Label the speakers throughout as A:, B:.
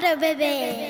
A: Bora, bebê.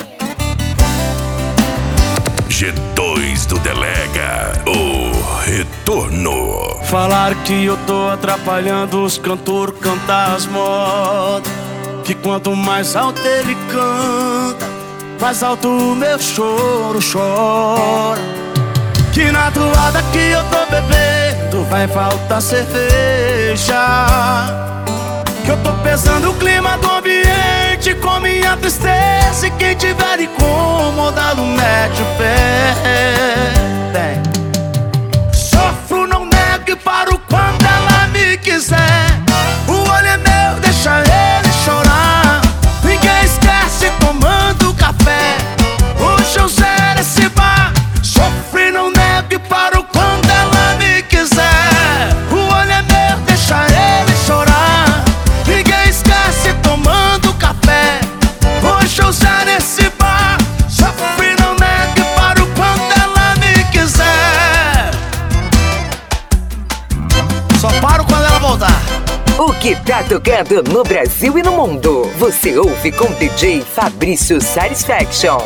B: G2 do Delega, o retorno.
C: Falaram que eu tô atrapalhando os cantores cantar as modas, que quanto mais alto ele canta, mais alto o meu choro chora. Que na toada que eu tô bebendo vai faltar cerveja, que eu tô pesando o clima do ambiente com minha tristeza, e quem tiver incomodado mete o pé. Sofro, não nego e paro quando ela me quiser. O olho é meu, deixa ele chorar. Ninguém esquece tomando café. Hoje eu zero esse bar. Sofro, não nego e paro quando ela me quiser. O olho é meu, deixa ele chorar. Ninguém esquece tomando café. Hoje eu zero esse bar. Sofro, não nego e paro quando ela me quiser. Só paro quando ela voltar.
D: O que tá tocando no Brasil e no mundo, você ouve com DJ Fabrício Satisfaction.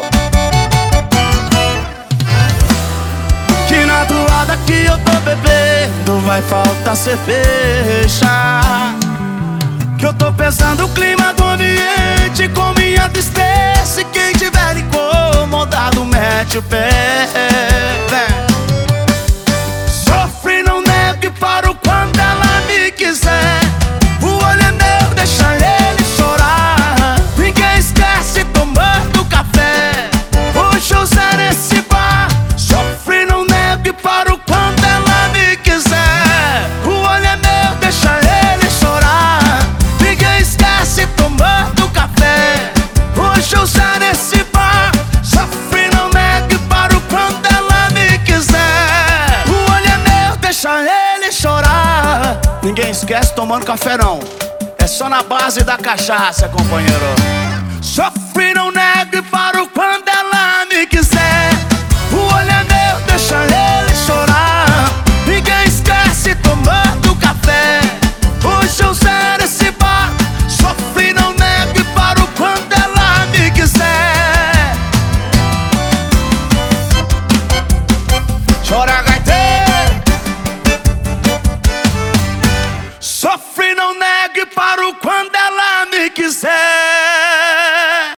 C: Que na toada que eu tô bebendo vai faltar cerveja, que eu tô pesando o clima do ambiente com minha tristeza, e quem tiver incomodado mete o pé. Sofre, não nego e paro quando ela me quiser. O olho é meu, deixa ele chorar. Ninguém esquece tomando café. Hoje eu zero esse bar. Sofre, não nego e paro quando ela me quiser. O olho é meu, deixa ele chorar. Ninguém esquece tomando café. Hoje eu zero esse bar. Sofre, não nego e paro quando ela me quiser. O olho é meu, deixa ele chorar. Ninguém esquece tomando café não, é só na base da cachaça, companheiro. Sofre, não nego e paro quando